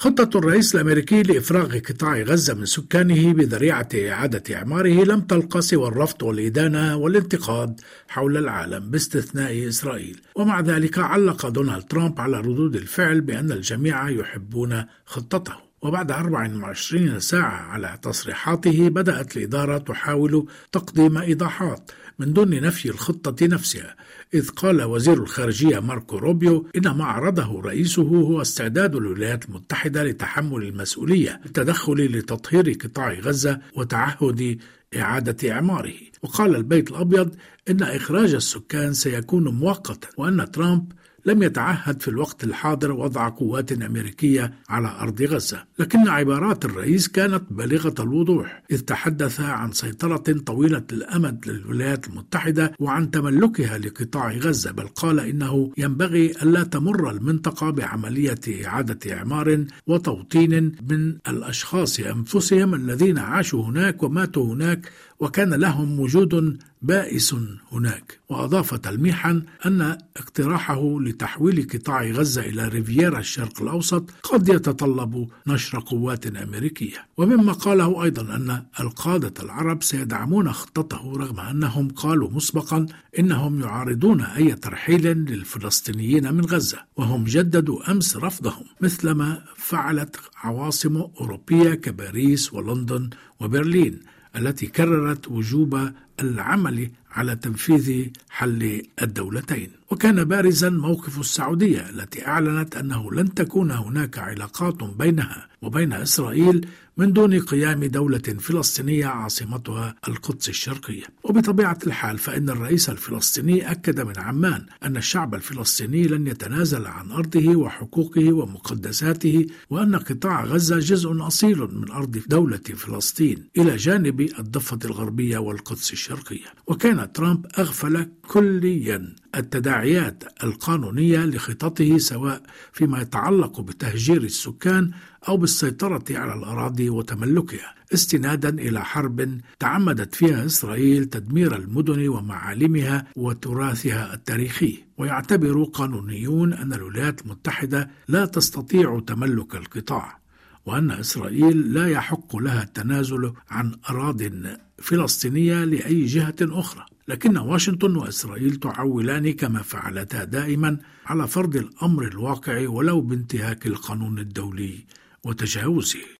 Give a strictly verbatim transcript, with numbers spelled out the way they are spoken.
خطة الرئيس الأمريكي لإفراغ قطاع غزة من سكانه بذريعة إعادة إعماره لم تلقى سوى الرفض والإدانة والانتقاد حول العالم باستثناء إسرائيل. ومع ذلك علق دونالد ترامب على ردود الفعل بأن الجميع يحبون خطته. وبعد أربع وعشرين ساعة على تصريحاته بدأت الإدارة تحاول تقديم إيضاحات من دون نفي الخطة نفسها، إذ قال وزير الخارجية ماركو روبيو إن ما عرضه رئيسه هو استعداد الولايات المتحدة لتحمل المسؤولية بالتدخل لتطهير قطاع غزة وتعهد إعادة إعماره. وقال البيت الأبيض إن إخراج السكان سيكون مؤقتا، وأن ترامب لم يتعهد في الوقت الحاضر وضع قوات أمريكية على أرض غزة. لكن عبارات الرئيس كانت بالغة الوضوح، إذ تحدث عن سيطرة طويلة الأمد للولايات المتحدة وعن تملكها لقطاع غزة، بل قال إنه ينبغي ألا تمر المنطقة بعملية إعادة إعمار وتوطين من الأشخاص أنفسهم الذين عاشوا هناك وماتوا هناك وكان لهم وجود بائس هناك. وأضاف تلميحا أن اقتراحه لتحويل قطاع غزة إلى ريفيرا الشرق الأوسط قد يتطلب نشر قوات أمريكية. ومما قاله أيضا أن القادة العرب سيدعمون خطته، رغم أنهم قالوا مسبقا إنهم يعارضون أي ترحيل للفلسطينيين من غزة، وهم جددوا أمس رفضهم مثلما فعلت عواصم أوروبية كباريس ولندن وبرلين التي كررت وجوب العمل على تنفيذ حل الدولتين. وكان بارزا موقف السعودية التي أعلنت أنه لن تكون هناك علاقات بينها وبين إسرائيل من دون قيام دولة فلسطينية عاصمتها القدس الشرقية. وبطبيعة الحال فإن الرئيس الفلسطيني أكد من عمان أن الشعب الفلسطيني لن يتنازل عن أرضه وحقوقه ومقدساته، وأن قطاع غزة جزء أصيل من أرض دولة فلسطين إلى جانب الضفة الغربية والقدس الشرقية. وكان ترامب أغفل كليا التداعيات القانونية لخططه، سواء فيما يتعلق بتهجير السكان أو بالسيطرة على الأراضي وتملكها، استنادا إلى حرب تعمدت فيها إسرائيل تدمير المدن ومعالمها وتراثها التاريخي. ويعتبر قانونيون أن الولايات المتحدة لا تستطيع تملك القطاع، وأن إسرائيل لا يحق لها التنازل عن أراضٍ فلسطينية لأي جهة أخرى. لكن واشنطن وإسرائيل تعولان كما فعلتا دائما على فرض الأمر الواقع ولو بانتهاك القانون الدولي وتجاوزه.